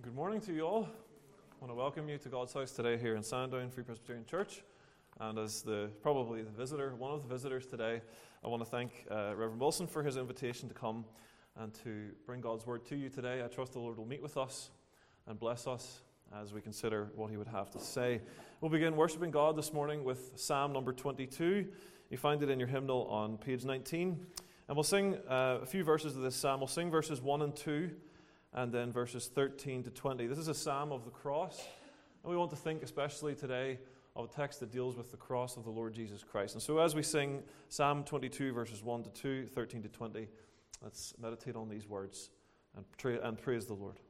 Good morning to you all. I want to welcome you to God's house today here in Sandown Free Presbyterian Church. And as probably the visitor, one of the visitors today, I want to thank Reverend Wilson for his invitation to come and to bring God's word to you today. I trust the Lord will meet with us and bless us as we consider what he would have to say. We'll begin worshiping God this morning with Psalm number 22. You find it in your hymnal on page 19. And we'll sing a few verses of this psalm. We'll sing verses 1 and 2. And then verses 13 to 20. This is a psalm of the cross. And we want to think especially today of a text that deals with the cross of the Lord Jesus Christ. And so as we sing Psalm 22, verses 1 to 2, 13 to 20, let's meditate on these words and praise the Lord.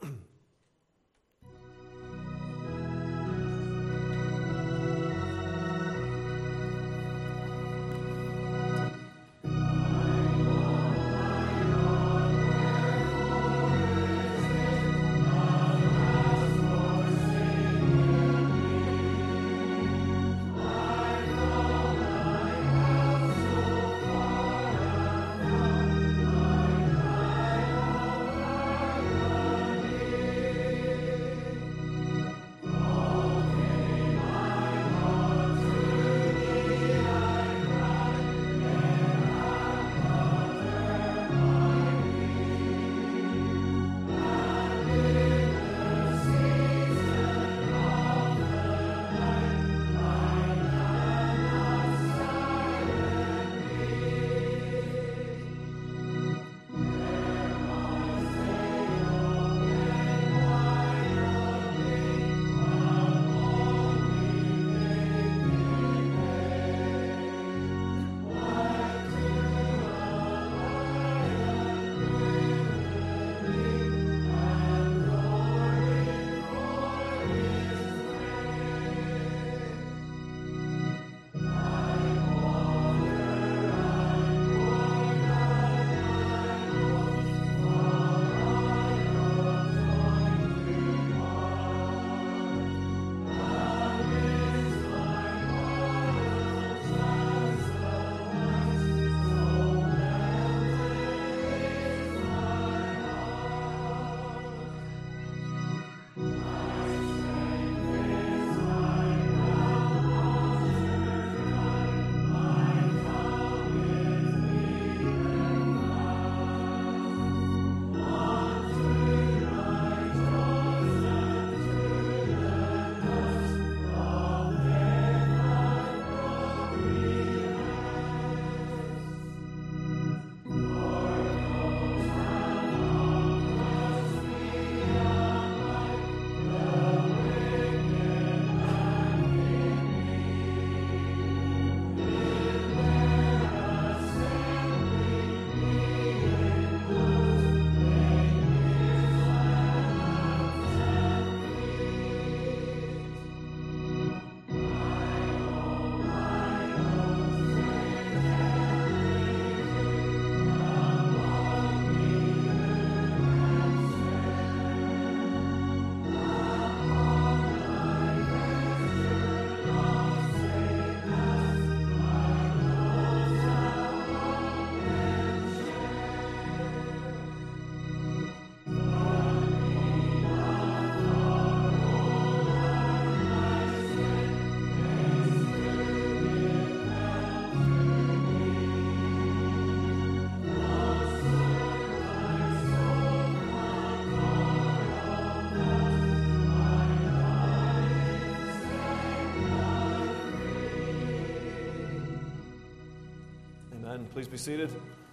Please be seated.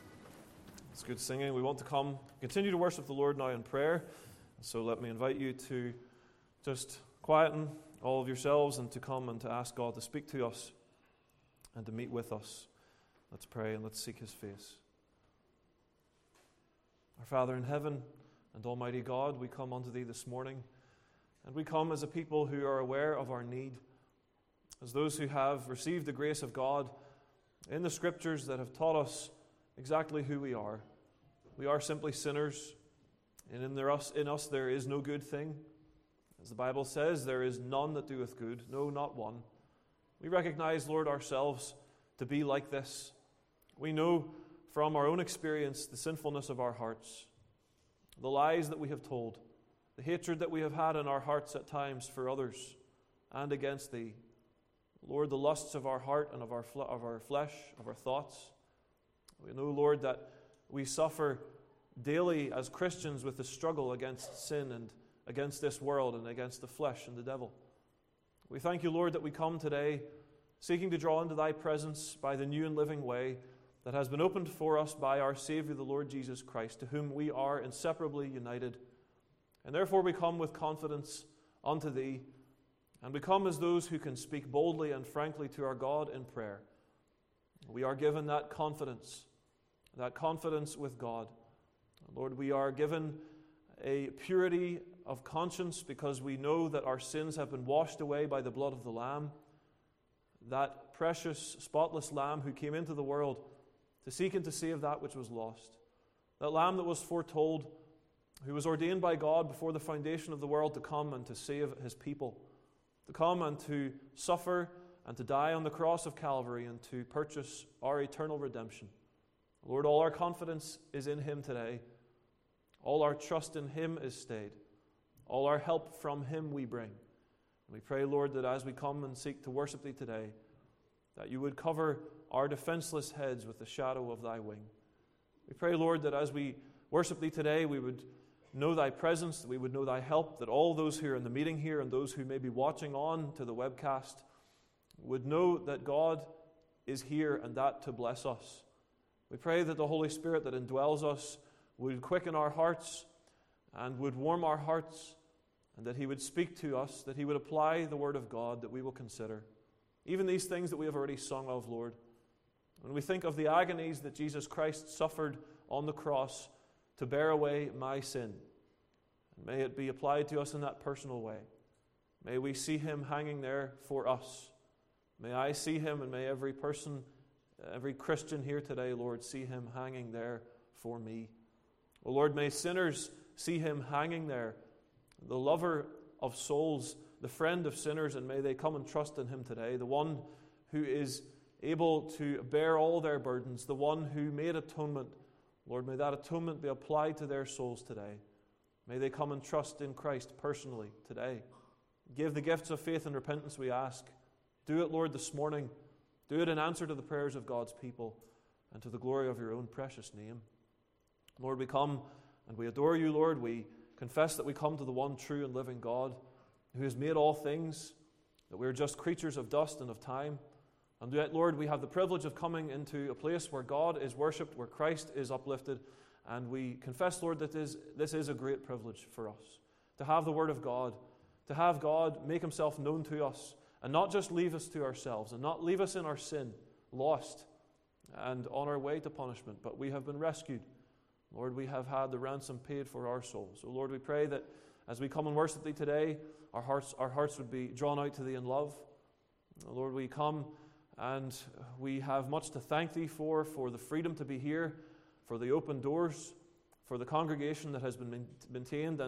It's good singing. We want to continue to worship the Lord now in prayer. So let me invite you to just quieten all of yourselves and to come and to ask God to speak to us and to meet with us. Let's pray and let's seek His face. Our Father in heaven and Almighty God, we come unto Thee this morning, and we come as a people who are aware of our need, as those who have received the grace of God in the Scriptures that have taught us exactly who we are. We are simply sinners, and in us there is no good thing. As the Bible says, there is none that doeth good, no, not one. We recognize, Lord, ourselves to be like this. We know from our own experience the sinfulness of our hearts, the lies that we have told, the hatred that we have had in our hearts at times for others and against Thee. Lord, the lusts of our heart and of our flesh, of our thoughts. We know, Lord, that we suffer daily as Christians with the struggle against sin and against this world and against the flesh and the devil. We thank You, Lord, that we come today seeking to draw into Thy presence by the new and living way that has been opened for us by our Savior, the Lord Jesus Christ, to whom we are inseparably united. And therefore we come with confidence unto Thee, and we come as those who can speak boldly and frankly to our God in prayer. We are given that confidence with God. Lord, we are given a purity of conscience because we know that our sins have been washed away by the blood of the Lamb, that precious, spotless Lamb who came into the world to seek and to save that which was lost. That Lamb that was foretold, who was ordained by God before the foundation of the world to come and to save His people, to come and to suffer and to die on the cross of Calvary and to purchase our eternal redemption. Lord, all our confidence is in Him today. All our trust in Him is stayed. All our help from Him we bring. And we pray, Lord, that as we come and seek to worship Thee today, that You would cover our defenseless heads with the shadow of Thy wing. We pray, Lord, that as we worship Thee today, we would know Thy presence, that we would know Thy help, that all those who are in the meeting here and those who may be watching on to the webcast would know that God is here and that to bless us. We pray that the Holy Spirit that indwells us would quicken our hearts and would warm our hearts, and that He would speak to us, that He would apply the Word of God that we will consider. Even these things that we have already sung of, Lord. When we think of the agonies that Jesus Christ suffered on the cross to bear away my sin, and may it be applied to us in that personal way. May we see Him hanging there for us. May I see Him, and may every person, every Christian here today, Lord, see Him hanging there for me. Oh Lord, may sinners see Him hanging there, the lover of souls, the friend of sinners, and may they come and trust in Him today, the one who is able to bear all their burdens, the one who made atonement. Lord, may that atonement be applied to their souls today. May they come and trust in Christ personally today. Give the gifts of faith and repentance, we ask. Do it, Lord, this morning. Do it in answer to the prayers of God's people and to the glory of Your own precious name. Lord, we come and we adore You, Lord. We confess that we come to the one true and living God who has made all things, that we are just creatures of dust and of time. And yet, Lord, we have the privilege of coming into a place where God is worshipped, where Christ is uplifted. And we confess, Lord, that this is a great privilege for us, to have the Word of God, to have God make Himself known to us, and not just leave us to ourselves, and not leave us in our sin, lost, and on our way to punishment, but we have been rescued. Lord, we have had the ransom paid for our souls. So, Lord, we pray that as we come and worship Thee today, our hearts would be drawn out to Thee in love. Lord, we come and we have much to thank Thee for the freedom to be here, for the open doors, for the congregation that has been maintained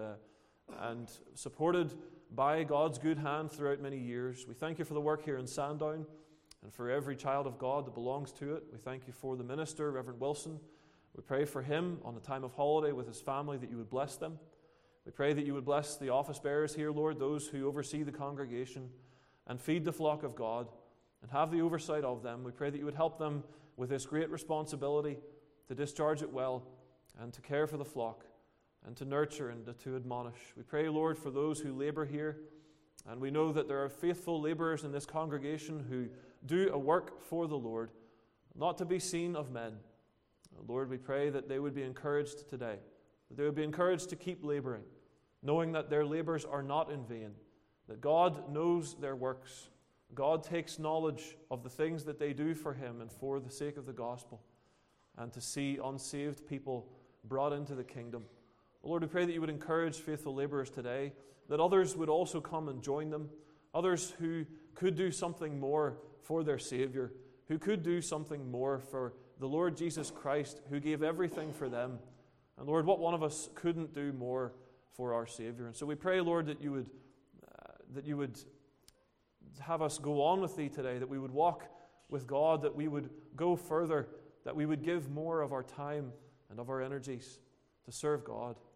and supported by God's good hand throughout many years. We thank You for the work here in Sandown and for every child of God that belongs to it. We thank You for the minister, Reverend Wilson. We pray for him on the time of holiday with his family that You would bless them. We pray that You would bless the office bearers here, Lord, those who oversee the congregation and feed the flock of God and have the oversight of them. We pray that You would help them with this great responsibility to discharge it well and to care for the flock and to nurture and to admonish. We pray, Lord, for those who labor here, and we know that there are faithful laborers in this congregation who do a work for the Lord, not to be seen of men. Lord, we pray that they would be encouraged today, that they would be encouraged to keep laboring, knowing that their labors are not in vain, that God knows their works. God takes knowledge of the things that they do for Him and for the sake of the gospel, and to see unsaved people brought into the kingdom. Lord, we pray that You would encourage faithful laborers today, that others would also come and join them, others who could do something more for their Savior, who could do something more for the Lord Jesus Christ, who gave everything for them. And Lord, what one of us couldn't do more for our Savior? And so we pray, Lord, that you would have us go on with Thee today, that we would walk with God, that we would go further, that we would give more of our time and of our energies to serve God.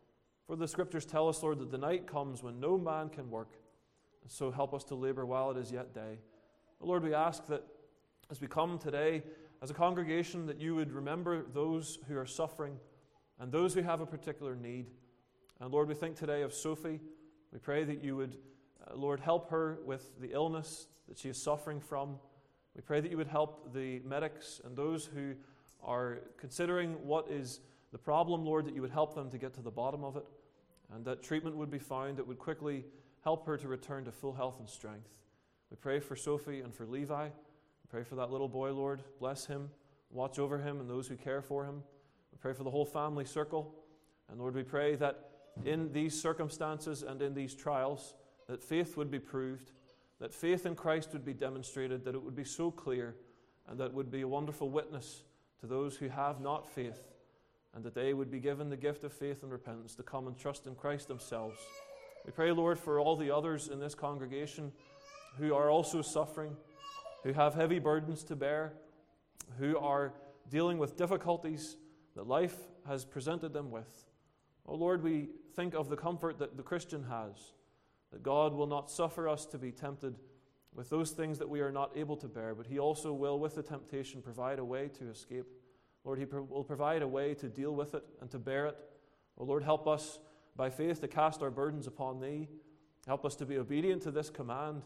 For the Scriptures tell us, Lord, that the night comes when no man can work, and so help us to labor while it is yet day. Lord, we ask that as we come today as a congregation, that you would remember those who are suffering and those who have a particular need. And Lord, we think today of Sophie. We pray that you would, Lord, help her with the illness that she is suffering from. We pray that you would help the medics and those who are considering what is the problem, Lord, that you would help them to get to the bottom of it, and that treatment would be found that would quickly help her to return to full health and strength. We pray for Sophie and for Levi. We pray for that little boy, Lord. Bless him, watch over him and those who care for him. We pray for the whole family circle. And Lord, we pray that in these circumstances and in these trials, that faith would be proved, that faith in Christ would be demonstrated, that it would be so clear, and that it would be a wonderful witness to those who have not faith, and that they would be given the gift of faith and repentance to come and trust in Christ themselves. We pray, Lord, for all the others in this congregation who are also suffering, who have heavy burdens to bear, who are dealing with difficulties that life has presented them with. Oh Lord, we think of the comfort that the Christian has, that God will not suffer us to be tempted with those things that we are not able to bear, but He also will, with the temptation, provide a way to escape. Lord, He will provide a way to deal with it and to bear it. Oh Lord, help us by faith to cast our burdens upon Thee. Help us to be obedient to this command,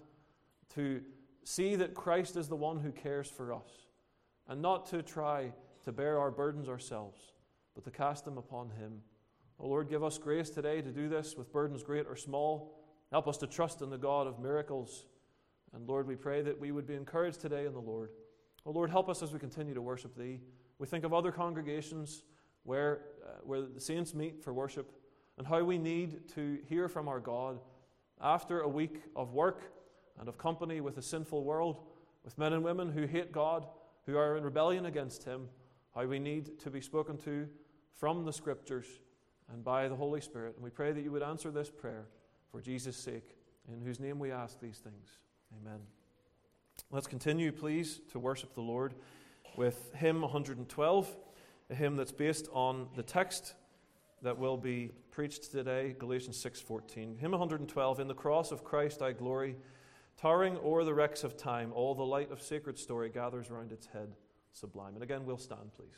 to see that Christ is the one who cares for us, and not to try to bear our burdens ourselves, but to cast them upon Him. Oh Lord, give us grace today to do this with burdens great or small. Help us to trust in the God of miracles. And Lord, we pray that we would be encouraged today in the Lord. Oh Lord, help us as we continue to worship Thee. We think of other congregations where the saints meet for worship, and how we need to hear from our God after a week of work and of company with a sinful world, with men and women who hate God, who are in rebellion against Him, how we need to be spoken to from the Scriptures and by the Holy Spirit. And we pray that you would answer this prayer for Jesus' sake, in whose name we ask these things. Amen. Let's continue, please, to worship the Lord with hymn 112, a hymn that's based on the text that will be preached today, Galatians 6:14. Hymn 112, In the cross of Christ I glory, towering o'er the wrecks of time, all the light of sacred story gathers round its head sublime. And again, we'll stand, please.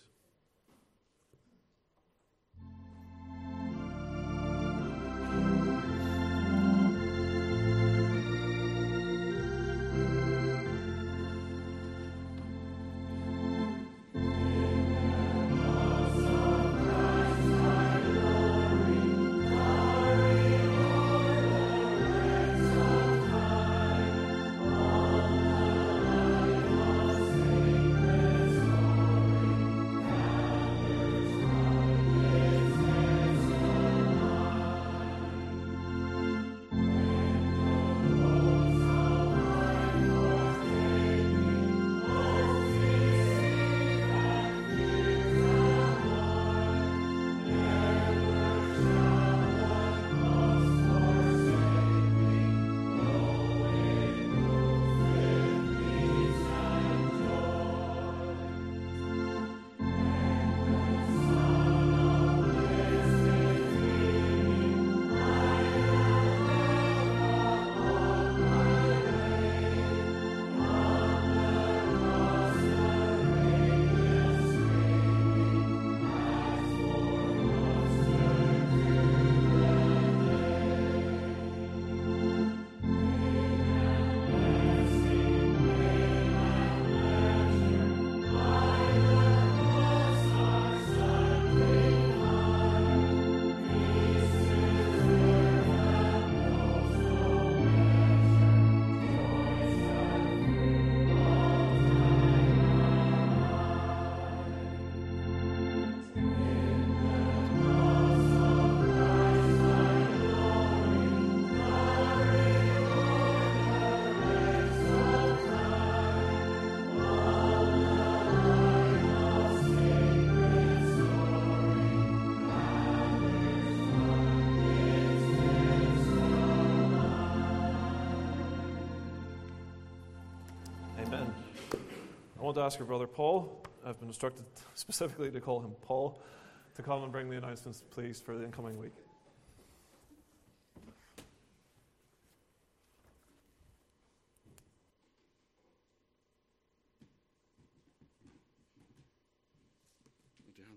I want to ask our brother Paul, I've been instructed specifically to call him Paul, to come and bring the announcements, please, for the incoming week.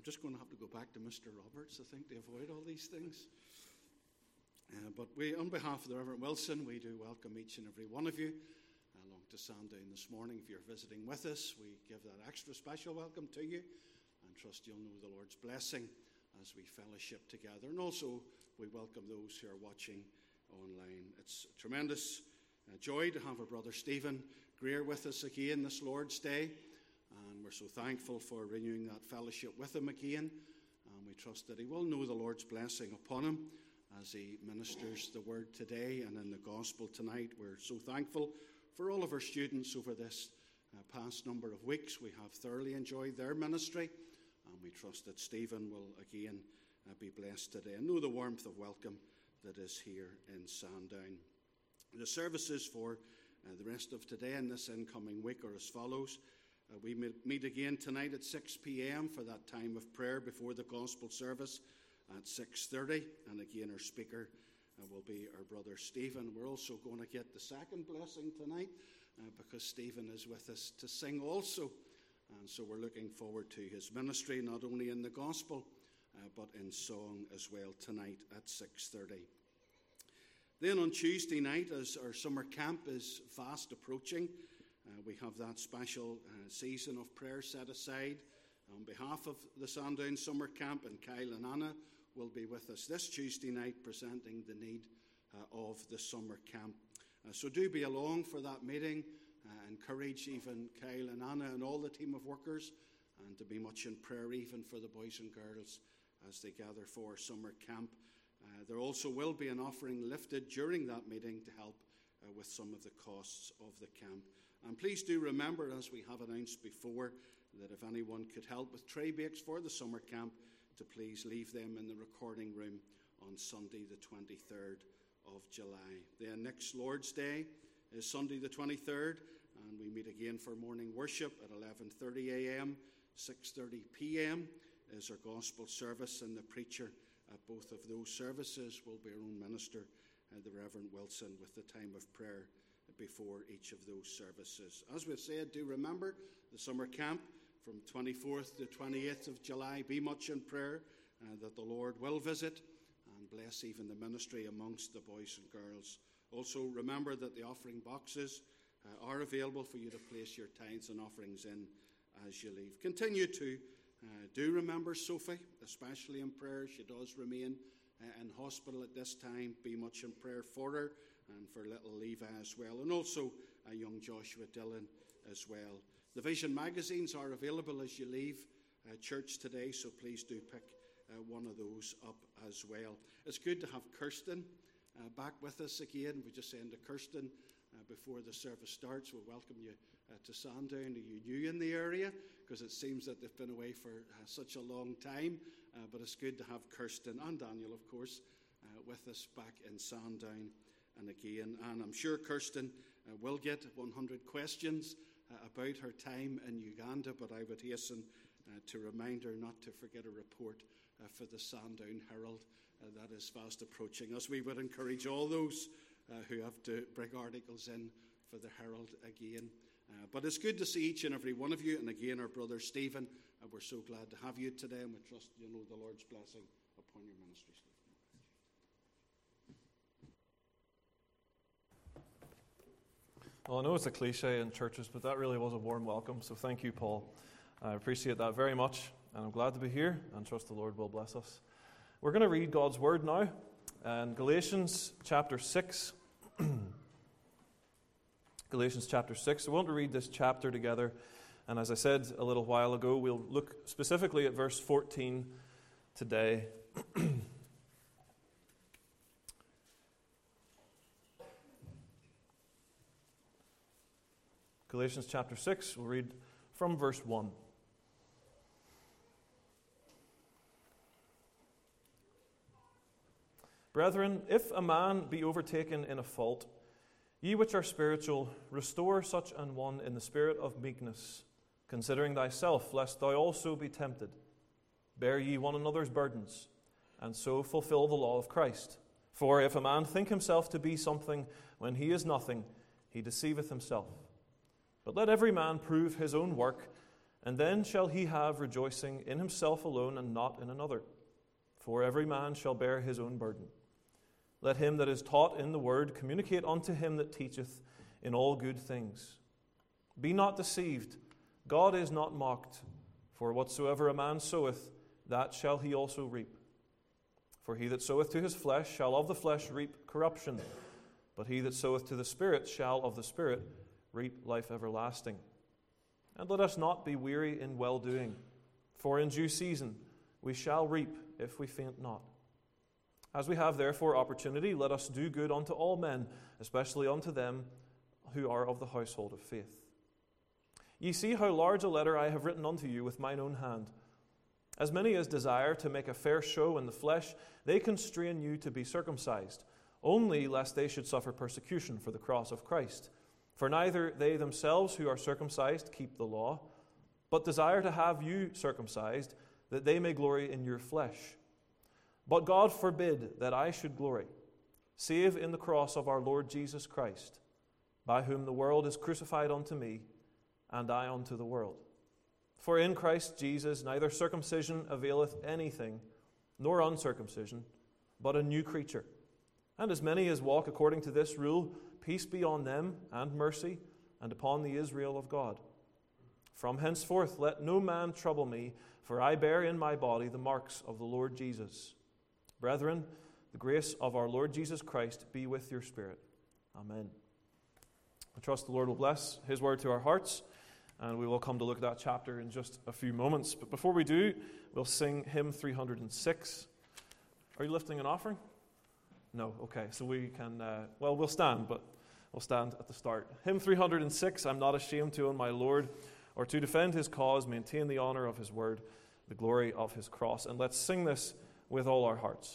I'm just going to have to go back to Mr. Roberts, I think, to avoid all these things. But we, on behalf of the Reverend Wilson, we do welcome each and every one of you along to Sandown this morning. If you're visiting with us, we give that extra special welcome to you and trust you'll know the Lord's blessing as we fellowship together. And also, we welcome those who are watching online. It's a tremendous joy to have our brother Stephen Greer with us again this Lord's Day. And we're so thankful for renewing that fellowship with him again. And we trust that he will know the Lord's blessing upon him as he ministers the word today and in the gospel tonight. We're so thankful for all of our students over this past number of weeks. We have thoroughly enjoyed their ministry, and we trust that Stephen will again be blessed today and know the warmth of welcome that is here in Sandown. The services for the rest of today and this incoming week are as follows. We meet again tonight at 6 p.m. for that time of prayer before the gospel service at 6:30, and again our speaker will be our brother Stephen. We're also going to get the second blessing tonight because Stephen is with us to sing also, and so we're looking forward to his ministry not only in the gospel but in song as well tonight at 6:30. Then on Tuesday night, as our summer camp is fast approaching, we have that special season of prayer set aside on behalf of the Sandown Summer Camp, and Kyle and Anna will be with us this Tuesday night presenting the need of the summer camp. So do be along for that meeting. Encourage even Kyle and Anna and all the team of workers, and to be much in prayer even for the boys and girls as they gather for summer camp. There also will be an offering lifted during that meeting to help with some of the costs of the camp. And please do remember, as we have announced before, that if anyone could help with tray bakes for the summer camp, to please leave them in the recording room on Sunday the 23rd of July. Then next Lord's Day is Sunday the 23rd, and we meet again for morning worship at 11:30 a.m., 6:30 p.m. is our gospel service, and the preacher at both of those services will be our own minister, the Reverend Wilson, with the time of prayer before each of those services. As we've said, do remember the summer camp from 24th to 28th of July. Be much in prayer that the Lord will visit and bless even the ministry amongst the boys and girls. Also remember that the offering boxes are available for you to place your tithes and offerings in as you leave. Continue to do remember Sophie, especially in prayer. She does remain in hospital at this time. Be much in prayer for her and for little Levi as well, and also young Joshua Dillon as well. The Vision magazines are available as you leave church today, so please do pick one of those up as well. It's good to have Kirsten back with us again. We just saying to Kirsten before the service starts, we'll welcome you to Sandown. Are you new in the area? Because it seems that they've been away for such a long time, but it's good to have Kirsten and Daniel, of course, with us back in Sandown and again. And I'm sure Kirsten will get 100 questions about her time in Uganda, but I would hasten to remind her not to forget a report for the Sandown Herald that is fast approaching, as we would encourage all those who have to bring articles in for the Herald again. But it's good to see each and every one of you, and again our brother Stephen, we're so glad to have you today, and we trust you know the Lord's blessing upon your ministry, Stephen. Well, I know it's a cliche in churches, but that really was a warm welcome, so thank you, Paul. I appreciate that very much, and I'm glad to be here, and trust the Lord will bless us. We're going to read God's Word now, and Galatians chapter 6. Galatians chapter 6. We want to read this chapter together, and as I said a little while ago, we'll look specifically at verse 14 today. Galatians chapter 6, we'll read from verse 1. Brethren, if a man be overtaken in a fault, ye which are spiritual, restore such an one in the spirit of meekness, considering thyself, lest thou also be tempted. Bear ye one another's burdens, and so fulfill the law of Christ. For if a man think himself to be something when he is nothing, he deceiveth himself. But let every man prove his own work, And then shall he have rejoicing in himself alone and not in another. For every man shall bear his own burden. Let him that is taught in the word communicate unto him that teacheth in all good things. Be not deceived, God is not mocked. For whatsoever a man soweth, that shall he also reap. For he that soweth to his flesh shall of the flesh reap corruption, but he that soweth to the Spirit shall of the Spirit reap life everlasting. And let us not be weary in well-doing, for in due season we shall reap if we faint not. As we have therefore opportunity, let us do good unto all men, especially unto them who are of the household of faith. Ye see how large a letter I have written unto you with mine own hand. As many as desire to make a fair show in the flesh, they constrain you to be circumcised, only lest they should suffer persecution for the cross of Christ. For neither they themselves who are circumcised keep the law, but desire to have you circumcised, that they may glory in your flesh. But God forbid that I should glory, save in the cross of our Lord Jesus Christ, by whom the world is crucified unto me, and I unto the world. For in Christ Jesus neither circumcision availeth anything, nor uncircumcision, but a new creature. And as many as walk according to this rule, peace be on them, and mercy, and upon the Israel of God. From henceforth let no man trouble me, for I bear in my body the marks of the Lord Jesus. Brethren, the grace of our Lord Jesus Christ be with your spirit. Amen. I trust the Lord will bless his word to our hearts, and we will come to look at that chapter in just a few moments. But before we do, we'll sing hymn 306. Are you lifting an offering? No, okay, so we can, we'll stand, but we'll stand at the start. Hymn 306, I'm not ashamed to own my Lord, or to defend his cause, maintain the honor of his word, the glory of his cross. And let's sing this with all our hearts.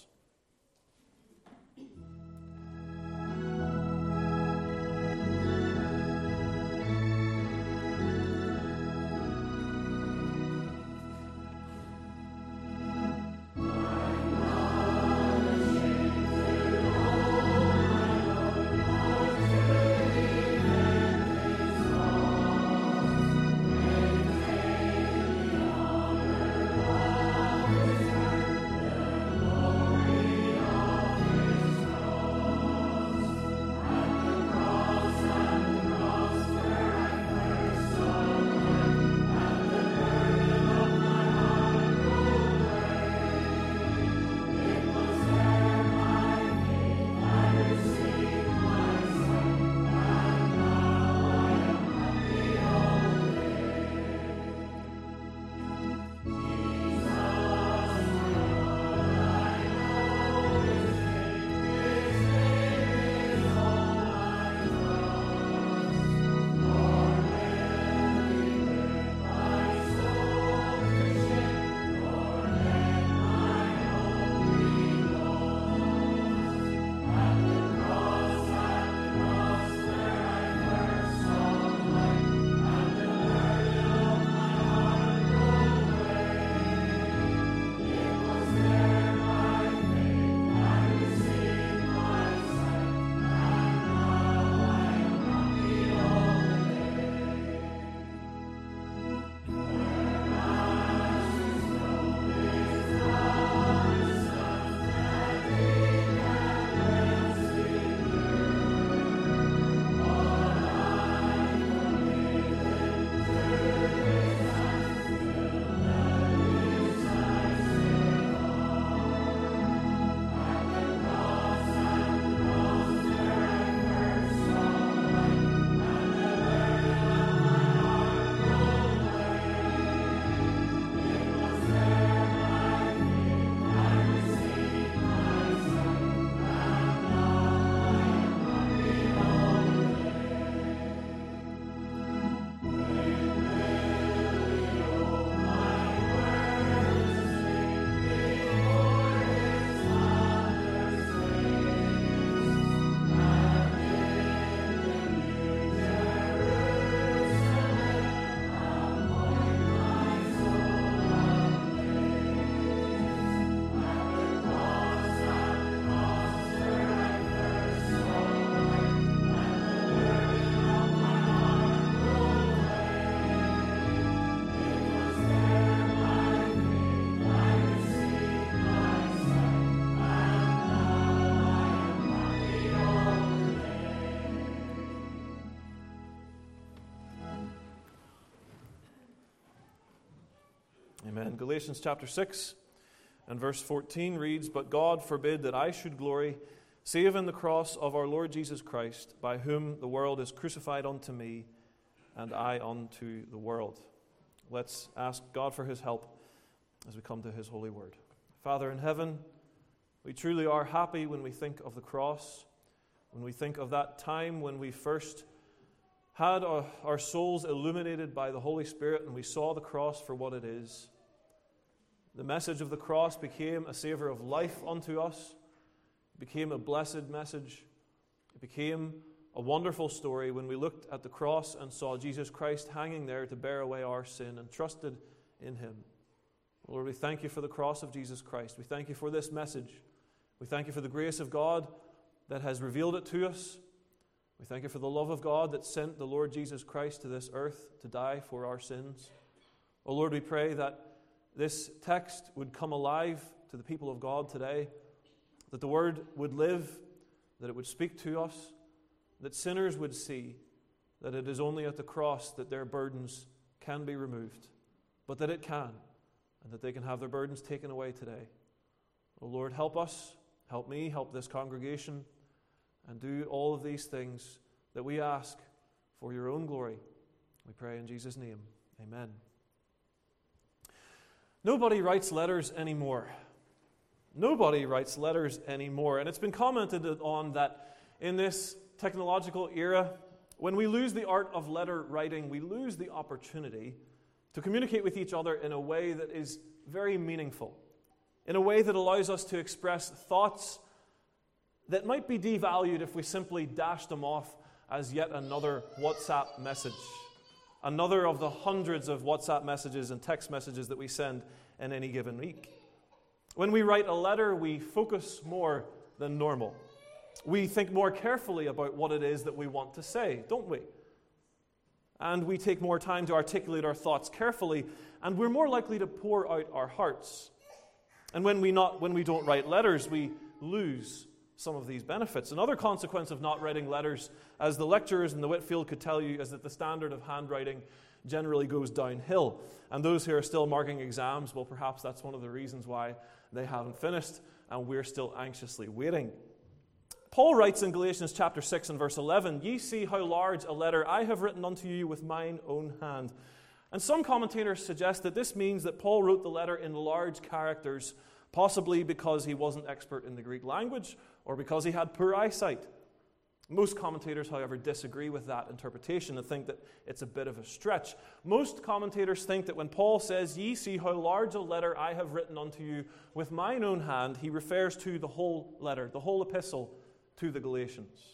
Glory Amen. Galatians chapter 6 and verse 14 reads, "But God forbid that I should glory, save in the cross of our Lord Jesus Christ, by whom the world is crucified unto me, and I unto the world." Let's ask God for His help as we come to His holy word. Father in heaven, we truly are happy when we think of the cross, when we think of that time when we first had our souls illuminated by the Holy Spirit and we saw the cross for what it is. The message of the cross became a savor of life unto us. It became a blessed message. It became a wonderful story when we looked at the cross and saw Jesus Christ hanging there to bear away our sin and trusted in Him. Lord, we thank You for the cross of Jesus Christ. We thank You for this message. We thank You for the grace of God that has revealed it to us. We thank You for the love of God that sent the Lord Jesus Christ to this earth to die for our sins. Oh Lord, we pray that this text would come alive to the people of God today, that the Word would live, that it would speak to us, that sinners would see that it is only at the cross that their burdens can be removed, but that it can, and that they can have their burdens taken away today. Oh Lord, help us, help me, help this congregation, and do all of these things that we ask for Your own glory. We pray in Jesus' name. Amen. Nobody writes letters anymore. Nobody writes letters anymore. And it's been commented on that in this technological era, when we lose the art of letter writing, we lose the opportunity to communicate with each other in a way that is very meaningful, in a way that allows us to express thoughts that might be devalued if we simply dashed them off as yet another WhatsApp message. Another of the hundreds of WhatsApp messages and text messages that we send in any given week. When we write a letter, we focus more than normal. We think more carefully about what it is that we want to say, don't we? And we take more time to articulate our thoughts carefully, and we're more likely to pour out our hearts. And when we don't write letters, we lose some of these benefits. Another consequence of not writing letters, as the lecturers in the Whitfield could tell you, is that the standard of handwriting generally goes downhill. And those who are still marking exams, well, perhaps that's one of the reasons why they haven't finished, and we're still anxiously waiting. Paul writes in Galatians chapter 6 and verse 11, "Ye see how large a letter I have written unto you with mine own hand." And some commentators suggest that this means that Paul wrote the letter in large characters, possibly because he wasn't expert in the Greek language or because he had poor eyesight. Most commentators, however, disagree with that interpretation and think that it's a bit of a stretch. Most commentators think that when Paul says, "Ye see how large a letter I have written unto you with mine own hand," he refers to the whole letter, the whole epistle to the Galatians.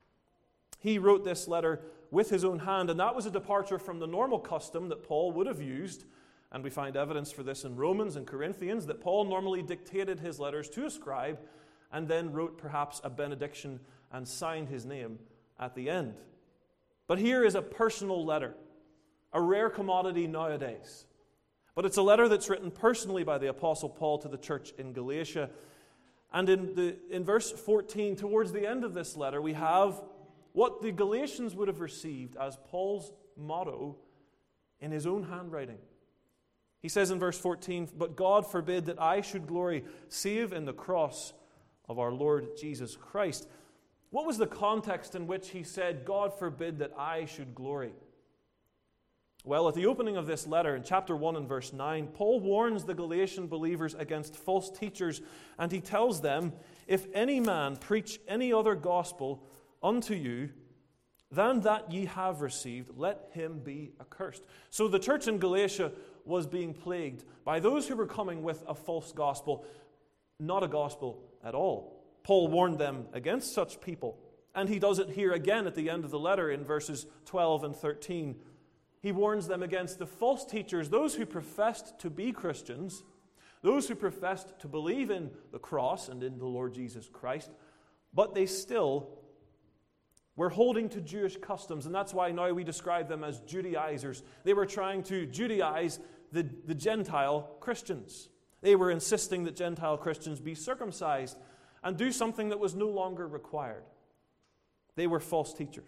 He wrote this letter with his own hand, and that was a departure from the normal custom that Paul would have used. And we find evidence for this in Romans and Corinthians, that Paul normally dictated his letters to a scribe and then wrote perhaps a benediction and signed his name at the end. But here is a personal letter, a rare commodity nowadays. But it's a letter that's written personally by the Apostle Paul to the church in Galatia. And in verse 14, towards the end of this letter, we have what the Galatians would have received as Paul's motto in his own handwriting. He says in verse 14, "But God forbid that I should glory, save in the cross of our Lord Jesus Christ." What was the context in which he said, "God forbid that I should glory"? Well, at the opening of this letter, in chapter 1 and verse 9, Paul warns the Galatian believers against false teachers, and he tells them, "If any man preach any other gospel unto you than that ye have received, let him be accursed." So the church in Galatia was being plagued by those who were coming with a false gospel, not a gospel at all. Paul warned them against such people, and he does it here again at the end of the letter in verses 12 and 13. He warns them against the false teachers, those who professed to be Christians, those who professed to believe in the cross and in the Lord Jesus Christ, but they still were holding to Jewish customs, and that's why now we describe them as Judaizers. They were trying to Judaize the Gentile Christians. They were insisting that Gentile Christians be circumcised and do something that was no longer required. They were false teachers.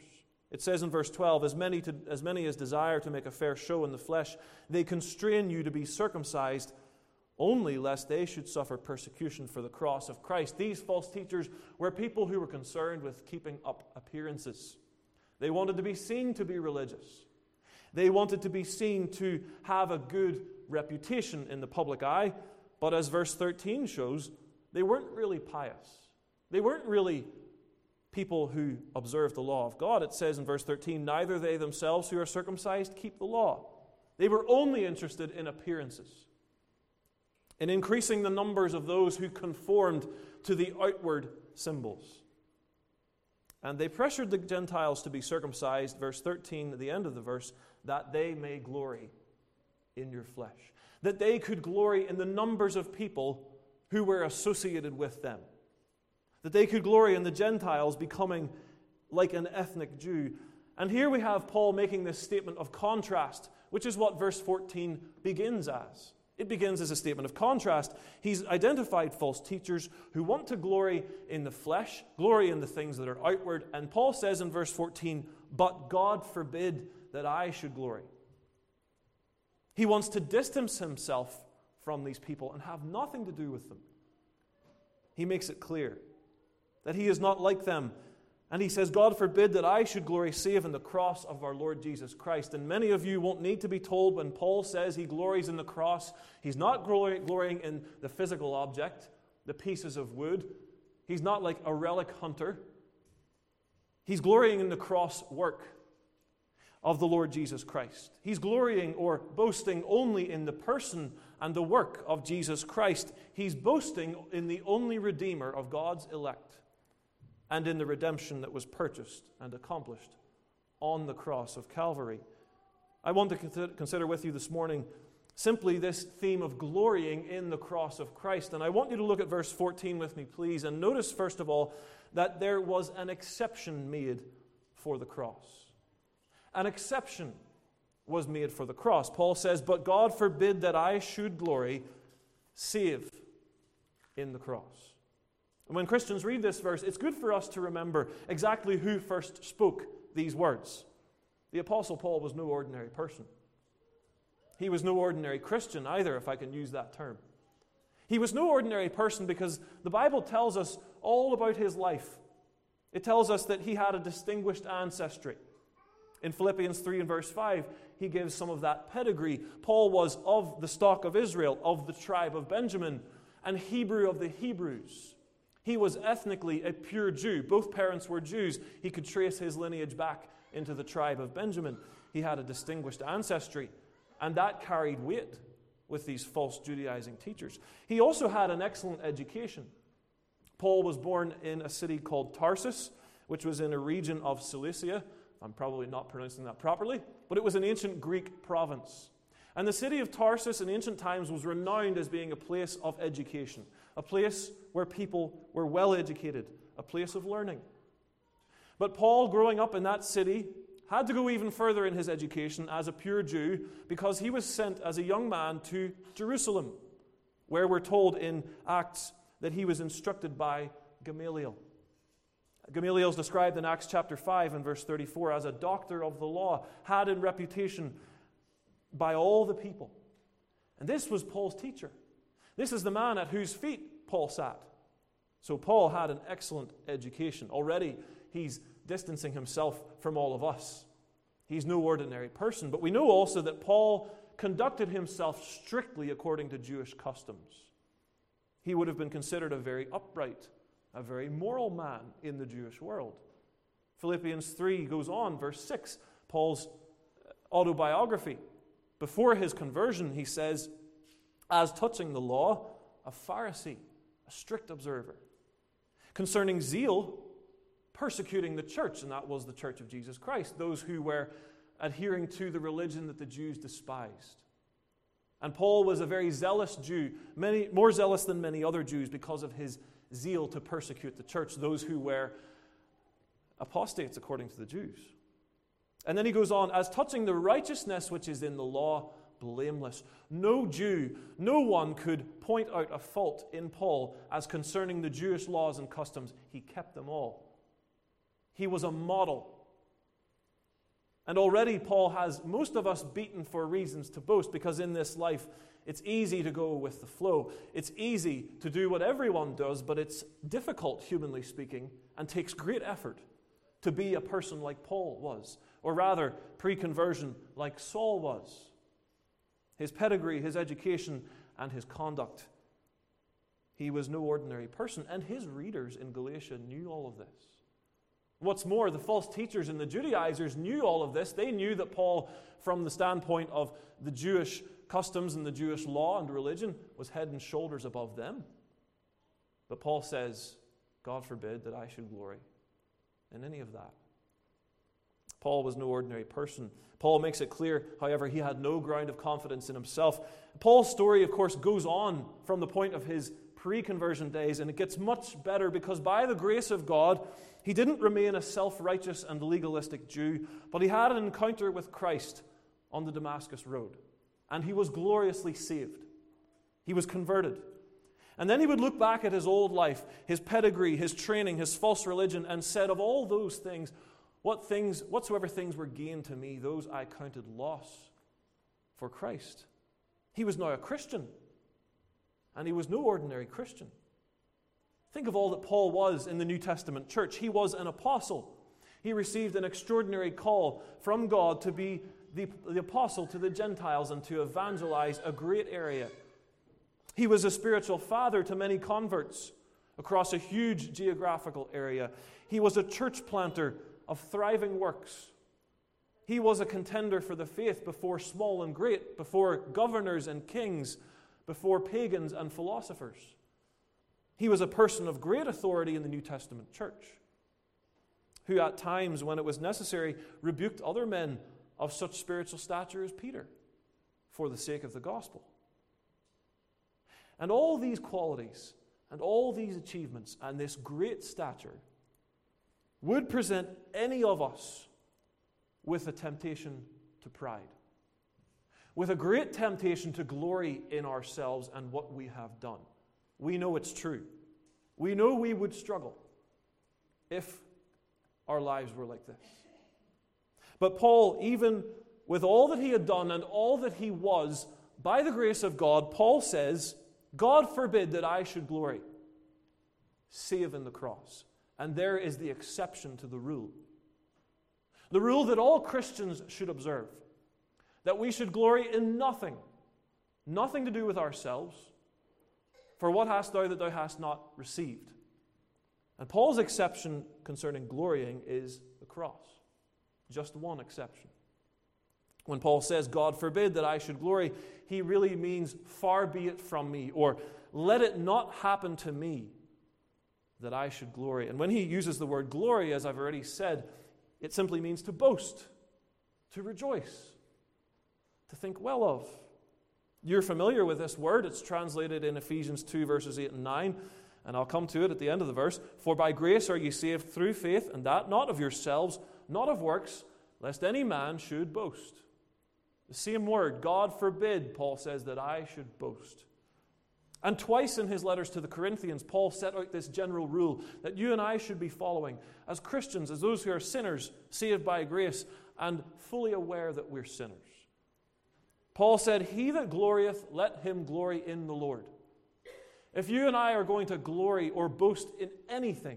It says in verse 12, as many as desire to make a fair show in the flesh, they constrain you to be circumcised, only lest they should suffer persecution for the cross of Christ. These false teachers were people who were concerned with keeping up appearances. They wanted to be seen to be religious. They wanted to be seen to have a good reputation in the public eye, but as verse 13 shows, they weren't really pious. They weren't really people who observe the law of God. It says in verse 13, neither they themselves who are circumcised keep the law. They were only interested in appearances, in increasing the numbers of those who conformed to the outward symbols. And they pressured the Gentiles to be circumcised, verse 13, at the end of the verse, that they may glory in your flesh. That they could glory in the numbers of people who were associated with them. That they could glory in the Gentiles becoming like an ethnic Jew. And here we have Paul making this statement of contrast, which is what verse 14 begins as. It begins as a statement of contrast. He's identified false teachers who want to glory in the flesh, glory in the things that are outward. And Paul says in verse 14, but God forbid that I should glory. He wants to distance himself from these people and have nothing to do with them. He makes it clear that he is not like them. And he says, God forbid that I should glory save in the cross of our Lord Jesus Christ. And many of you won't need to be told when Paul says he glories in the cross, he's not glorying in the physical object, the pieces of wood. He's not like a relic hunter. He's glorying in the cross work of the Lord Jesus Christ. He's glorying or boasting only in the person and the work of Jesus Christ. He's boasting in the only Redeemer of God's elect, and in the redemption that was purchased and accomplished on the cross of Calvary. I want to consider with you this morning simply this theme of glorying in the cross of Christ. And I want you to look at verse 14 with me, please, and notice, first of all, that there was an exception made for the cross. An exception was made for the cross. Paul says, but God forbid that I should glory, save in the cross. And when Christians read this verse, it's good for us to remember exactly who first spoke these words. The Apostle Paul was no ordinary person. He was no ordinary Christian either, if I can use that term. He was no ordinary person because the Bible tells us all about his life. It tells us that he had a distinguished ancestry. In Philippians 3 and verse 5, he gives some of that pedigree. Paul was of the stock of Israel, of the tribe of Benjamin, and Hebrew of the Hebrews. He was ethnically a pure Jew. Both parents were Jews. He could trace his lineage back into the tribe of Benjamin. He had a distinguished ancestry, and that carried weight with these false Judaizing teachers. He also had an excellent education. Paul was born in a city called Tarsus, which was in a region of Cilicia. I'm probably not pronouncing that properly, but it was an ancient Greek province. And the city of Tarsus in ancient times was renowned as being a place of education, a place where people were well educated, a place of learning. But Paul, growing up in that city, had to go even further in his education as a pure Jew because he was sent as a young man to Jerusalem, where we're told in Acts that he was instructed by Gamaliel. Gamaliel is described in Acts chapter 5 and verse 34 as a doctor of the law, had in reputation by all the people. And this was Paul's teacher. This is the man at whose feet Paul sat. So Paul had an excellent education. Already he's distancing himself from all of us. He's no ordinary person. But we know also that Paul conducted himself strictly according to Jewish customs. He would have been considered a very upright, a very moral man in the Jewish world. Philippians 3 goes on, verse 6, Paul's autobiography. Before his conversion, he says, as touching the law, a Pharisee, a strict observer. Concerning zeal, persecuting the church, and that was the church of Jesus Christ, those who were adhering to the religion that the Jews despised. And Paul was a very zealous Jew, more zealous than many other Jews because of his zeal to persecute the church, those who were apostates according to the Jews. And then he goes on, as touching the righteousness which is in the law, blameless. No Jew, no one could point out a fault in Paul as concerning the Jewish laws and customs. He kept them all. He was a model And already Paul has most of us beaten for reasons to boast, because in this life it's easy to go with the flow. It's easy to do what everyone does, but it's difficult, humanly speaking, and takes great effort to be a person like Paul was, or rather, pre-conversion, like Saul was. His pedigree, his education, and his conduct. He was no ordinary person, and his readers in Galatia knew all of this. What's more, the false teachers and the Judaizers knew all of this. They knew that Paul, from the standpoint of the Jewish customs and the Jewish law and religion, was head and shoulders above them. But Paul says, God forbid that I should glory in any of that. Paul was no ordinary person. Paul makes it clear, however, he had no ground of confidence in himself. Paul's story, of course, goes on from the point of his pre-conversion days, and it gets much better because by the grace of God, he didn't remain a self-righteous and legalistic Jew, but he had an encounter with Christ on the Damascus Road, and he was gloriously saved. He was converted. And then he would look back at his old life, his pedigree, his training, his false religion, and said, of all those things, whatsoever things were gain to me, those I counted loss for Christ. He was now a Christian, and he was no ordinary Christian. Think of all that Paul was in the New Testament church. He was an apostle. He received an extraordinary call from God to be the apostle to the Gentiles and to evangelize a great area. He was a spiritual father to many converts across a huge geographical area. He was a church planter of thriving works. He was a contender for the faith before small and great, before governors and kings, before pagans and philosophers. He was a person of great authority in the New Testament church, who at times, when it was necessary, rebuked other men of such spiritual stature as Peter for the sake of the gospel. And all these qualities and all these achievements and this great stature would present any of us with a temptation to pride, with a great temptation to glory in ourselves and what we have done. We know it's true. We know we would struggle if our lives were like this. But Paul, even with all that he had done and all that he was, by the grace of God, Paul says, God forbid that I should glory, save in the cross. And there is the exception to the rule. The rule that all Christians should observe, that we should glory in nothing, nothing to do with ourselves. For what hast thou that thou hast not received? And Paul's exception concerning glorying is the cross. Just one exception. When Paul says, God forbid that I should glory, he really means, far be it from me, or let it not happen to me that I should glory. And when he uses the word glory, as I've already said, it simply means to boast, to rejoice, to think well of. You're familiar with this word. It's translated in Ephesians 2, verses 8 and 9, and I'll come to it at the end of the verse. For by grace are ye saved through faith, and that not of yourselves, not of works, lest any man should boast. The same word, God forbid, Paul says, that I should boast. And twice in his letters to the Corinthians, Paul set out this general rule that you and I should be following as Christians, as those who are sinners, saved by grace, and fully aware that we're sinners. Paul said, he that glorieth, let him glory in the Lord. If you and I are going to glory or boast in anything,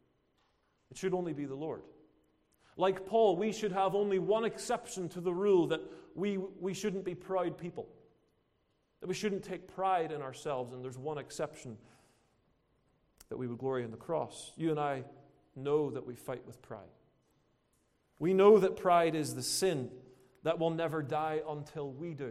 it should only be the Lord. Like Paul, we should have only one exception to the rule that we shouldn't be proud people. That we shouldn't take pride in ourselves, and there's one exception, that we would glory in the cross. You and I know that we fight with pride. We know that pride is the sin that will never die until we do.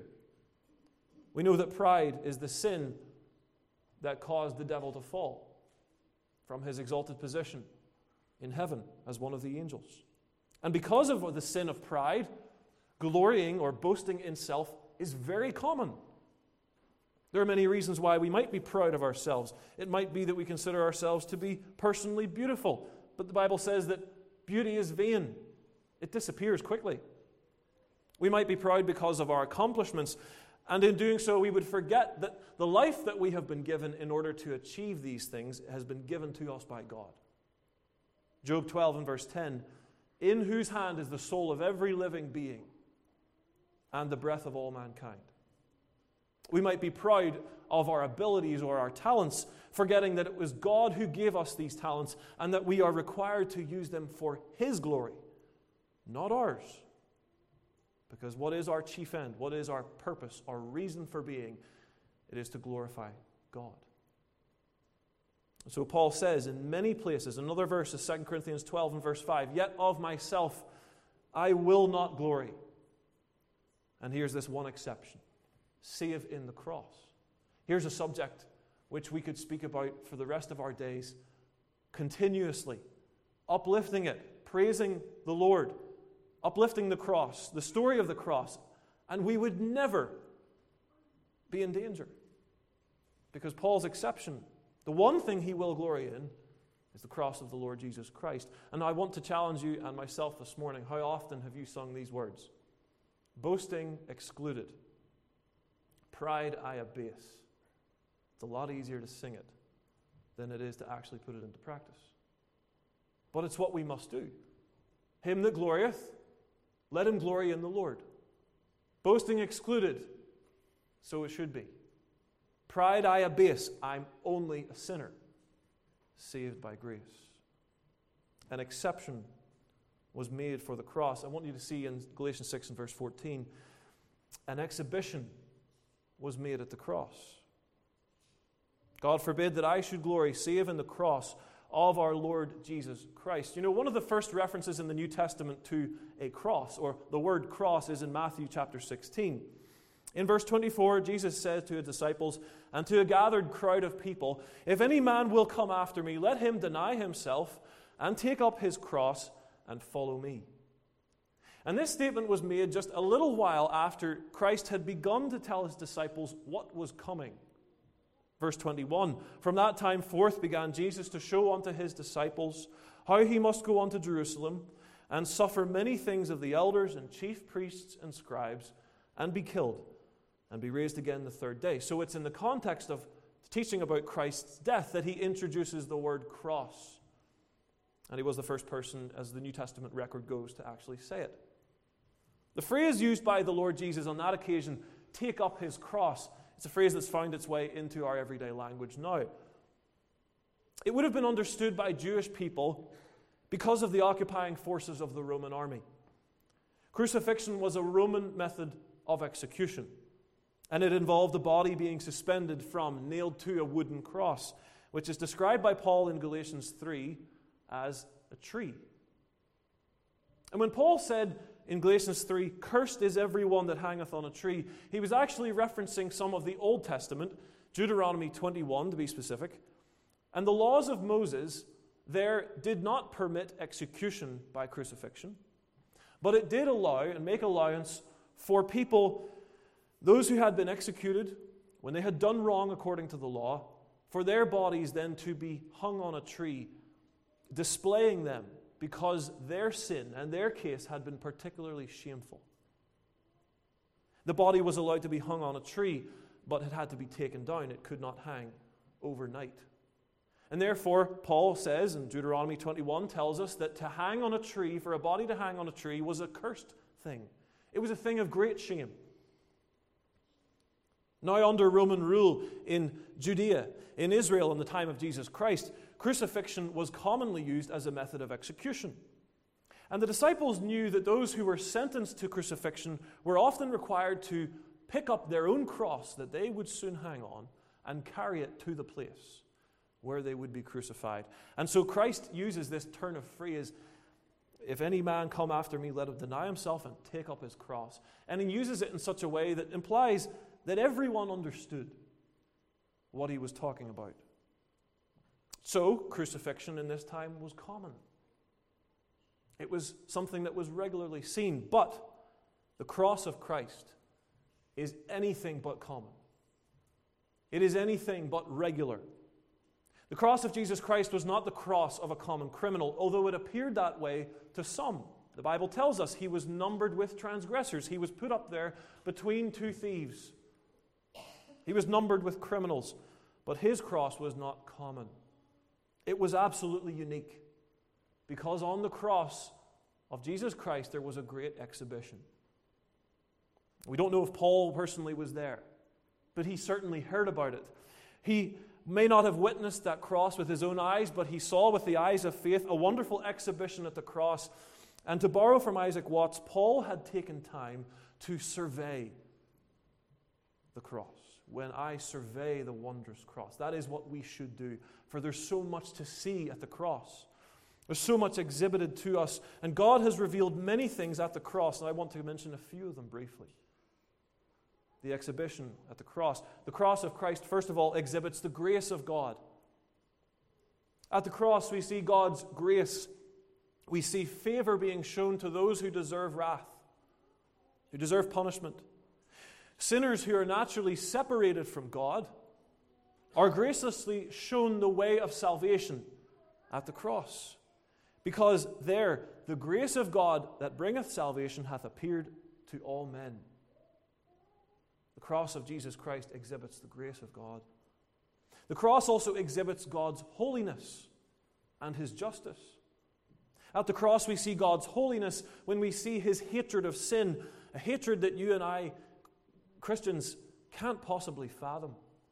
We know that pride is the sin that caused the devil to fall from his exalted position in heaven as one of the angels. And because of the sin of pride, glorying or boasting in self is very common. There are many reasons why we might be proud of ourselves. It might be that we consider ourselves to be personally beautiful, but the Bible says that beauty is vain. It disappears quickly. We might be proud because of our accomplishments, and in doing so we would forget that the life that we have been given in order to achieve these things has been given to us by God. Job 12 and verse 10 in whose hand is the soul of every living being and the breath of all mankind. We might be proud of our abilities or our talents, forgetting that it was God who gave us these talents and that we are required to use them for His glory, not ours. Because what is our chief end? What is our purpose, our reason for being? It is to glorify God. So Paul says in many places, another verse is 2 Corinthians 12 and verse 5, "Yet of myself I will not glory." And here's this one exception, save in the cross. Here's a subject which we could speak about for the rest of our days, continuously, uplifting it, praising the Lord, uplifting the cross, the story of the cross, and we would never be in danger. Because Paul's exception, the one thing he will glory in, is the cross of the Lord Jesus Christ. And I want to challenge you and myself this morning. How often have you sung these words? Boasting excluded. Pride I abase. It's a lot easier to sing it than it is to actually put it into practice. But it's what we must do. Him that glorieth, let him glory in the Lord. Boasting excluded, so it should be. Pride I abase, I'm only a sinner, saved by grace. An exception was made for the cross. I want you to see in Galatians 6 and verse 14, an exhibition was made at the cross. God forbid that I should glory save in the cross of our Lord Jesus Christ. You know, one of the first references in the New Testament to a cross, or the word cross, is in Matthew chapter 16. In verse 24, Jesus said to his disciples and to a gathered crowd of people, "If any man will come after me, let him deny himself and take up his cross and follow me." And this statement was made just a little while after Christ had begun to tell his disciples what was coming. Verse 21, "From that time forth began Jesus to show unto his disciples how he must go unto Jerusalem and suffer many things of the elders and chief priests and scribes, and be killed, and be raised again the third day." So it's in the context of teaching about Christ's death that he introduces the word cross. And he was the first person, as the New Testament record goes, to actually say it. The phrase used by the Lord Jesus on that occasion, "take up his cross," it's a phrase that's found its way into our everyday language now. It would have been understood by Jewish people because of the occupying forces of the Roman army. Crucifixion was a Roman method of execution, and it involved the body being suspended from, nailed to a wooden cross, which is described by Paul in Galatians 3 as a tree. And when Paul said in Galatians 3, "Cursed is everyone that hangeth on a tree," he was actually referencing some of the Old Testament, Deuteronomy 21 to be specific. And the laws of Moses there did not permit execution by crucifixion, but it did allow and make allowance for people, those who had been executed when they had done wrong according to the law, for their bodies then to be hung on a tree, displaying them because their sin and their case had been particularly shameful. The body was allowed to be hung on a tree, but it had to be taken down. It could not hang overnight. And therefore, Paul says, and Deuteronomy 21 tells us, that to hang on a tree, for a body to hang on a tree, was a cursed thing. It was a thing of great shame. Now, under Roman rule in Judea, in Israel in the time of Jesus Christ, crucifixion was commonly used as a method of execution. And the disciples knew that those who were sentenced to crucifixion were often required to pick up their own cross that they would soon hang on and carry it to the place where they would be crucified. And so Christ uses this turn of phrase, "If any man come after me, let him deny himself and take up his cross." And he uses it in such a way that implies that everyone understood what he was talking about. So, crucifixion in this time was common. It was something that was regularly seen, but the cross of Christ is anything but common. It is anything but regular. The cross of Jesus Christ was not the cross of a common criminal, although it appeared that way to some. The Bible tells us he was numbered with transgressors. He was put up there between two thieves. He was numbered with criminals, but his cross was not common. It was absolutely unique, because on the cross of Jesus Christ, there was a great exhibition. We don't know if Paul personally was there, but he certainly heard about it. He may not have witnessed that cross with his own eyes, but he saw with the eyes of faith a wonderful exhibition at the cross. And to borrow from Isaac Watts, Paul had taken time to survey the cross. When I survey the wondrous cross, that is what we should do, for there's so much to see at the cross. There's so much exhibited to us, and God has revealed many things at the cross, and I want to mention a few of them briefly. The exhibition at the cross. The cross of Christ, first of all, exhibits the grace of God. At the cross, we see God's grace. We see favor being shown to those who deserve wrath, who deserve punishment. Sinners who are naturally separated from God are graciously shown the way of salvation at the cross. Because there, the grace of God that bringeth salvation hath appeared to all men. The cross of Jesus Christ exhibits the grace of God. The cross also exhibits God's holiness and His justice. At the cross we see God's holiness when we see His hatred of sin, a hatred that you and I, Christians, can't possibly fathom.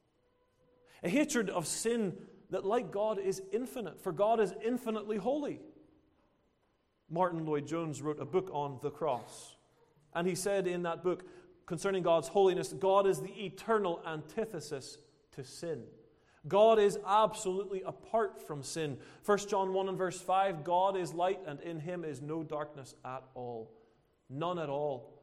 A hatred of sin that, like God, is infinite, for God is infinitely holy. Martin Lloyd-Jones wrote a book on the cross, and he said in that book concerning God's holiness, God is the eternal antithesis to sin. God is absolutely apart from sin. 1 John 1 and verse 5, God is light, and in Him is no darkness at all. None at all.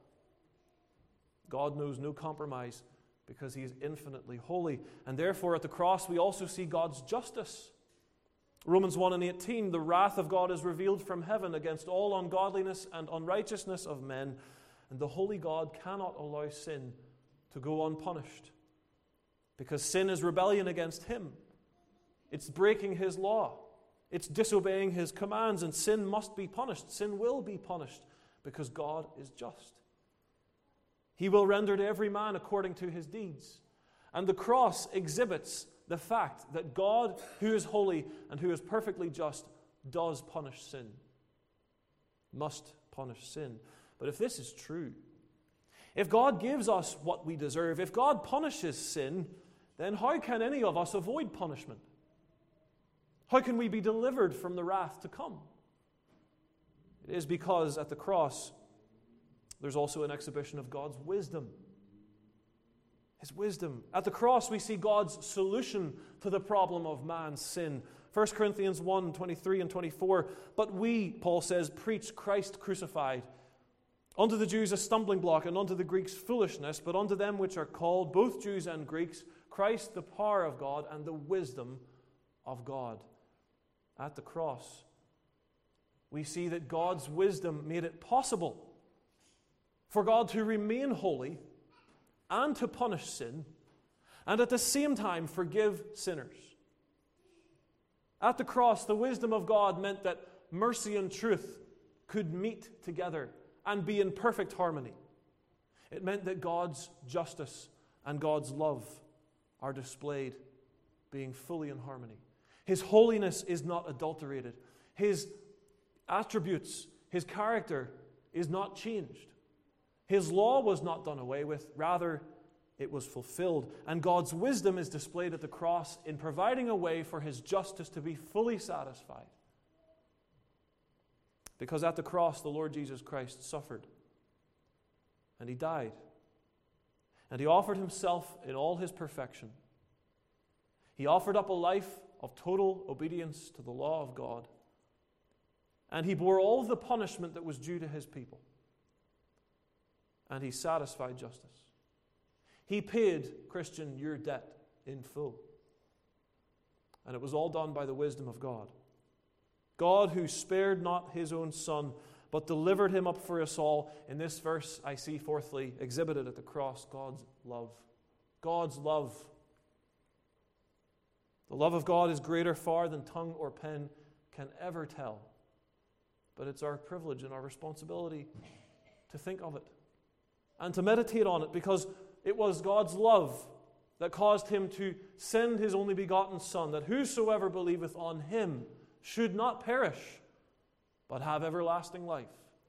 God knows no compromise because He is infinitely holy. And therefore at the cross we also see God's justice. Romans 1 and 18, the wrath of God is revealed from heaven against all ungodliness and unrighteousness of men, and the holy God cannot allow sin to go unpunished, because sin is rebellion against Him. It's breaking His law. It's disobeying His commands, and sin must be punished. Sin will be punished because God is just. He will render to every man according to his deeds. And the cross exhibits the fact that God, who is holy and who is perfectly just, does punish sin. Must punish sin. But if this is true, if God gives us what we deserve, if God punishes sin, then how can any of us avoid punishment? How can we be delivered from the wrath to come? It is because at the cross, there's also an exhibition of God's wisdom. His wisdom. At the cross, we see God's solution to the problem of man's sin. 1 Corinthians 1, 23 and 24. But we, Paul says, preach Christ crucified. Unto the Jews a stumbling block, and unto the Greeks foolishness, but unto them which are called, both Jews and Greeks, Christ the power of God and the wisdom of God. At the cross, we see that God's wisdom made it possible for God to remain holy and to punish sin, and at the same time forgive sinners. At the cross, the wisdom of God meant that mercy and truth could meet together and be in perfect harmony. It meant that God's justice and God's love are displayed, being fully in harmony. His holiness is not adulterated. His attributes, His character is not changed. His law was not done away with, rather it was fulfilled. And God's wisdom is displayed at the cross in providing a way for His justice to be fully satisfied. Because at the cross, the Lord Jesus Christ suffered, and He died, and He offered Himself in all His perfection. He offered up a life of total obedience to the law of God, and He bore all of the punishment that was due to His people. And He satisfied justice. He paid, Christian, your debt in full. And it was all done by the wisdom of God. God who spared not His own Son, but delivered Him up for us all. In this verse, I see fourthly, exhibited at the cross, God's love. God's love. The love of God is greater far than tongue or pen can ever tell. But it's our privilege and our responsibility to think of it and to meditate on it, because it was God's love that caused Him to send His only begotten Son, that whosoever believeth on Him should not perish, but have everlasting life.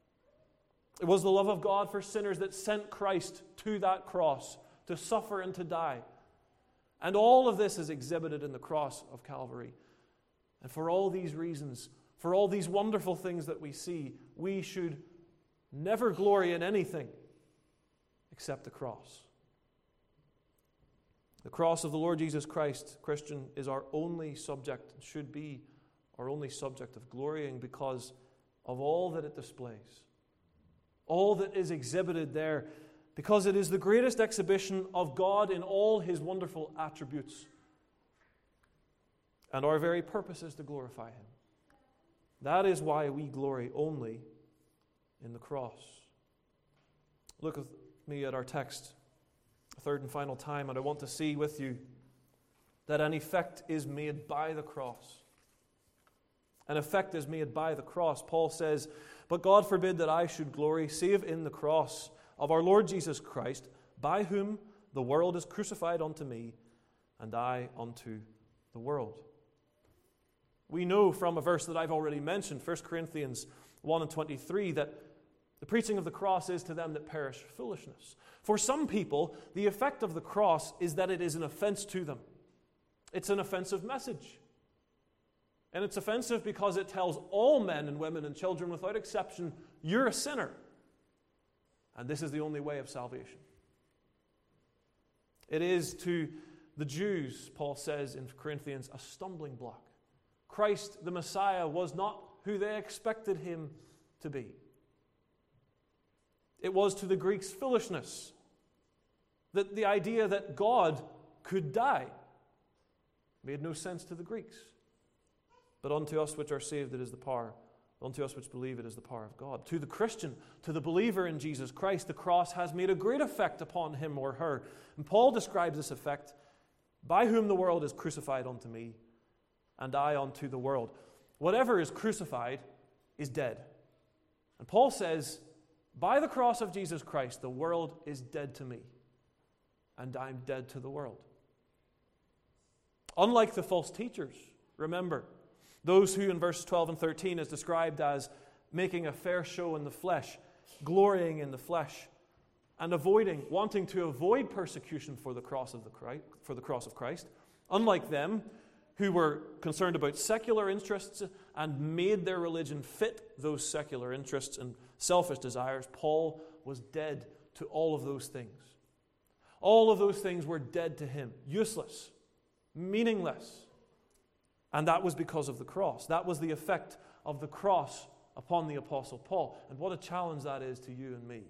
It was the love of God for sinners that sent Christ to that cross to suffer and to die. And all of this is exhibited in the cross of Calvary. And for all these reasons, for all these wonderful things that we see, we should never glory in anything except the cross. The cross of the Lord Jesus Christ, Christian, is our only subject, should be our only subject of glorying because of all that it displays. All that is exhibited there, because it is the greatest exhibition of God in all His wonderful attributes. And our very purpose is to glorify Him. That is why we glory only in the cross. Look with me at our text a third and final time, and I want to see with you that an effect is made by the cross. An effect is made by the cross. Paul says, "But God forbid that I should glory, save in the cross of our Lord Jesus Christ, by whom the world is crucified unto me, and I unto the world." We know from a verse that I've already mentioned, 1 Corinthians 1 and 23, that the preaching of the cross is to them that perish foolishness. For some people, the effect of the cross is that it is an offense to them. It's an offensive message. And it's offensive because it tells all men and women and children without exception, you're a sinner. And this is the only way of salvation. It is to the Jews, Paul says in Corinthians, a stumbling block. Christ, the Messiah, was not who they expected Him to be. It was to the Greeks foolishness. That the idea that God could die made no sense to the Greeks. But unto us which are saved it is the power. Unto us which believe it is the power of God. To the Christian, to the believer in Jesus Christ, the cross has made a great effect upon him or her. And Paul describes this effect, by whom the world is crucified unto me, and I unto the world. Whatever is crucified is dead. And Paul says, by the cross of Jesus Christ, the world is dead to me, and I'm dead to the world. Unlike the false teachers, remember, those who in verses 12 and 13 is described as making a fair show in the flesh, glorying in the flesh, and wanting to avoid persecution for the cross of Christ. Unlike them, who were concerned about secular interests and made their religion fit those secular interests and selfish desires, Paul was dead to all of those things. All of those things were dead to him, useless, meaningless. And that was because of the cross. That was the effect of the cross upon the Apostle Paul. And what a challenge that is to you and me.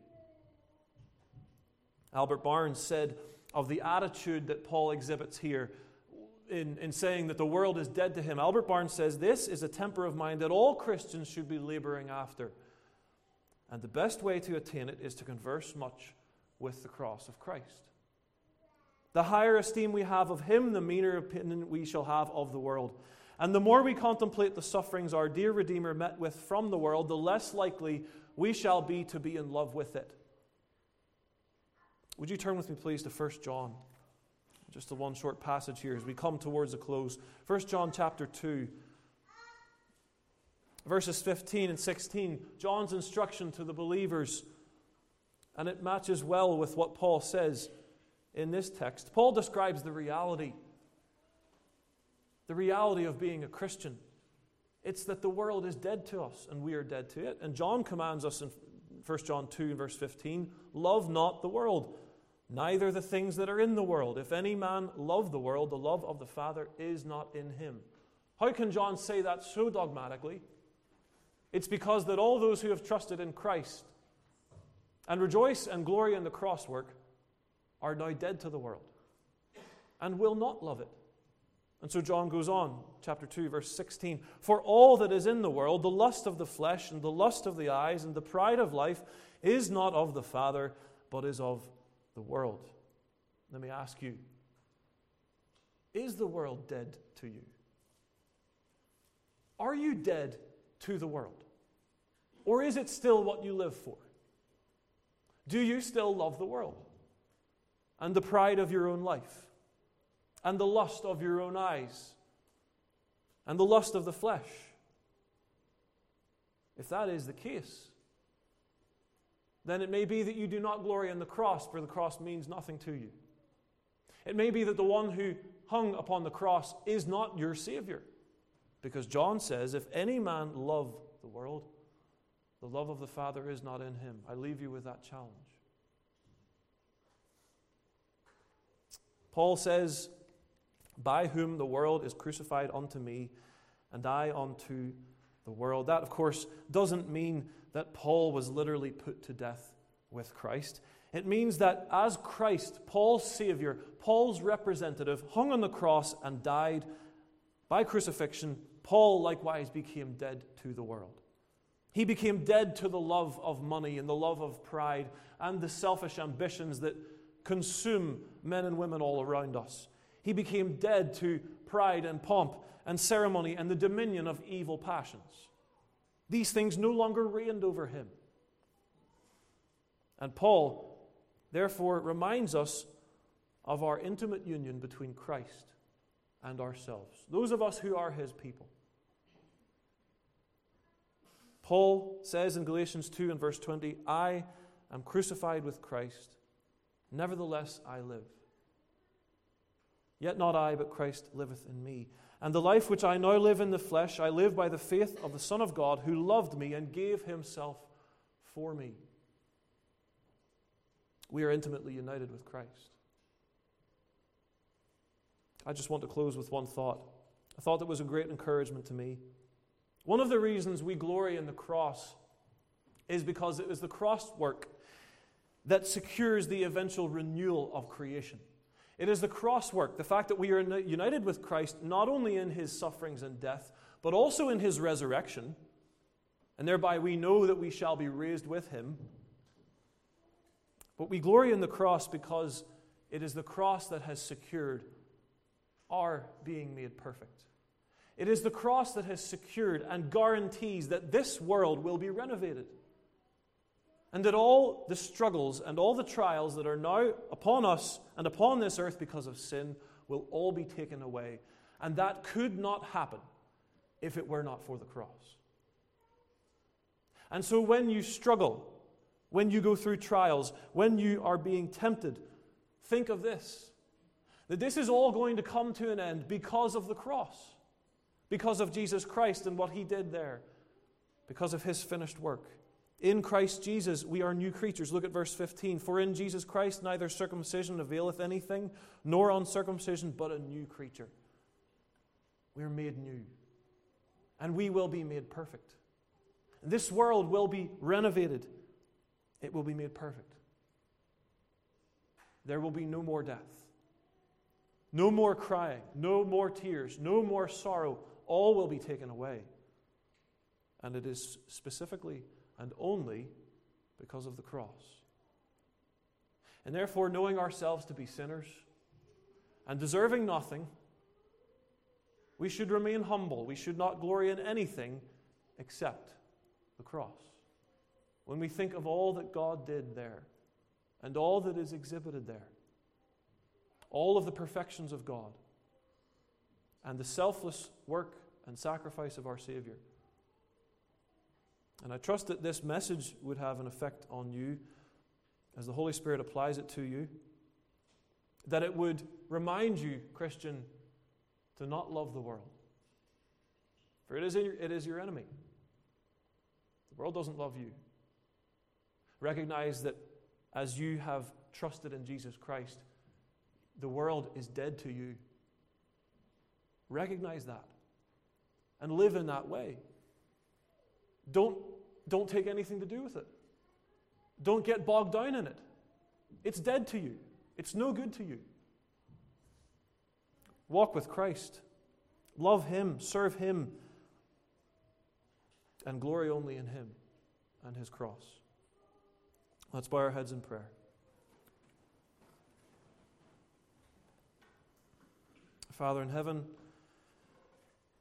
Albert Barnes said of the attitude that Paul exhibits here in saying that the world is dead to him. Albert Barnes says, this is a temper of mind that all Christians should be laboring after. And the best way to attain it is to converse much with the cross of Christ. The higher esteem we have of Him, the meaner opinion we shall have of the world. And the more we contemplate the sufferings our dear Redeemer met with from the world, the less likely we shall be to be in love with it. Would you turn with me, please, to 1 John? Just the one short passage here as we come towards a close. 1 John chapter 2, verses 15 and 16. John's instruction to the believers, and it matches well with what Paul says in this text. Paul describes the reality of being a Christian. It's that the world is dead to us and we are dead to it. And John commands us in 1 John 2 verse 15, love not the world, neither the things that are in the world. If any man love the world, the love of the Father is not in him. How can John say that so dogmatically? It's because that all those who have trusted in Christ and rejoice and glory in the cross work are now dead to the world and will not love it. And so John goes on, chapter 2, verse 16. For all that is in the world, the lust of the flesh and the lust of the eyes and the pride of life is not of the Father, but is of the world. Let me ask you, is the world dead to you? Are you dead to the world? Or is it still what you live for? Do you still love the world? And the pride of your own life, and the lust of your own eyes, and the lust of the flesh? If that is the case, then it may be that you do not glory in the cross, for the cross means nothing to you. It may be that the one who hung upon the cross is not your Savior. Because John says, if any man love the world, the love of the Father is not in him. I leave you with that challenge. Paul says, by whom the world is crucified unto me, and I unto the world. That, of course, doesn't mean that Paul was literally put to death with Christ. It means that as Christ, Paul's Savior, Paul's representative, hung on the cross and died by crucifixion, Paul likewise became dead to the world. He became dead to the love of money and the love of pride and the selfish ambitions that consume men and women all around us. He became dead to pride and pomp and ceremony and the dominion of evil passions. These things no longer reigned over him. And Paul, therefore, reminds us of our intimate union between Christ and ourselves, those of us who are his people. Paul says in Galatians 2 and verse 20, I am crucified with Christ, nevertheless I live. Yet not I, but Christ liveth in me. And the life which I now live in the flesh, I live by the faith of the Son of God, who loved me and gave himself for me. We are intimately united with Christ. I just want to close with one thought, a thought that was a great encouragement to me. One of the reasons we glory in the cross is because it is the cross work that secures the eventual renewal of creation. It is the cross work, the fact that we are united with Christ not only in his sufferings and death, but also in his resurrection, and thereby we know that we shall be raised with him. But we glory in the cross because it is the cross that has secured our being made perfect. It is the cross that has secured and guarantees that this world will be renovated. And that all the struggles and all the trials that are now upon us and upon this earth because of sin will all be taken away. And that could not happen if it were not for the cross. And so when you struggle, when you go through trials, when you are being tempted, think of this, that this is all going to come to an end because of the cross, because of Jesus Christ and what he did there, because of his finished work. In Christ Jesus we are new creatures. Look at verse 15. For in Jesus Christ neither circumcision availeth anything, nor uncircumcision, but a new creature. We are made new. And we will be made perfect. This world will be renovated. It will be made perfect. There will be no more death. No more crying. No more tears. No more sorrow. All will be taken away. And it is specifically and only because of the cross. And therefore, knowing ourselves to be sinners and deserving nothing, we should remain humble. We should not glory in anything except the cross. When we think of all that God did there and all that is exhibited there, all of the perfections of God and the selfless work and sacrifice of our Savior. And I trust that this message would have an effect on you as the Holy Spirit applies it to you, that it would remind you, Christian, to not love the world. For it is your enemy. The world doesn't love you. Recognize that as you have trusted in Jesus Christ, the world is dead to you. Recognize that and live in that way. Don't take anything to do with it. Don't get bogged down in it. It's dead to you. It's no good to you. Walk with Christ. Love him, serve him, and glory only in him and his cross. Let's bow our heads in prayer. Father in heaven,